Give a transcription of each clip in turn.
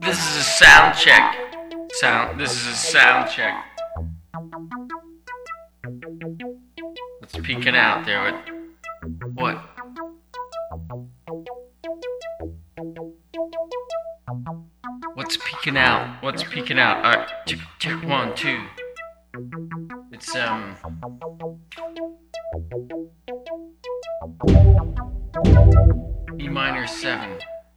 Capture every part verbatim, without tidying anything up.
This is a sound check. Sound. This is a sound check. What's peeking out there? What? What's peeking out? What's peeking out? All right, check, check one, two. It's um. E minor seven.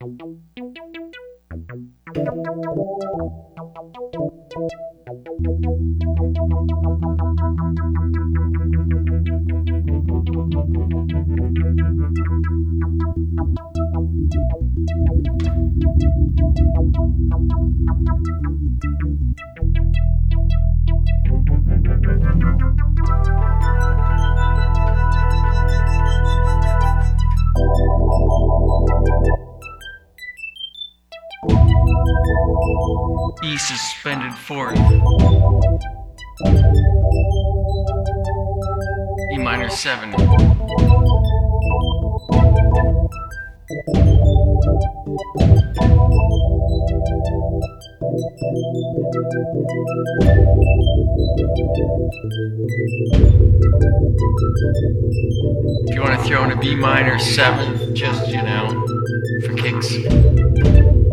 E suspended fourth. E minor seven. If you want to throw in a B minor seven, just, you know, for kicks.